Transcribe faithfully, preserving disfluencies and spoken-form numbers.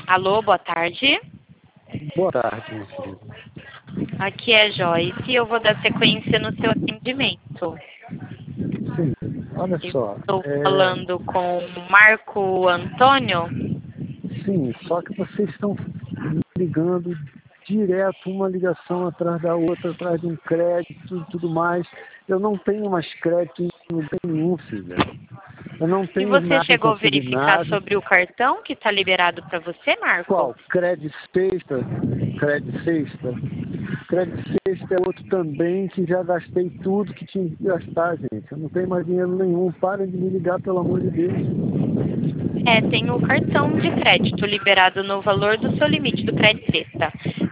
Alô, boa tarde. Boa tarde, meu filho. Aqui é Joyce e eu vou dar sequência no seu atendimento. Sim, olha só. Estou É, falando com Marco Antônio. sim, só que vocês estão ligando direto, uma ligação atrás da outra, atrás de um crédito e tudo mais. Eu não tenho mais crédito em lugar nenhum, filha. Eu não E tenho você nada chegou a verificar consignado. sobre o cartão que está liberado para você, Marco? Qual? Crédito sexta? Crédito sexta? Crédito sexta é outro também que já gastei tudo que tinha que gastar, gente. Eu não tenho mais dinheiro nenhum. Parem de me ligar, pelo amor de Deus. É, tem o cartão de crédito liberado no valor do seu limite do crédito sexta.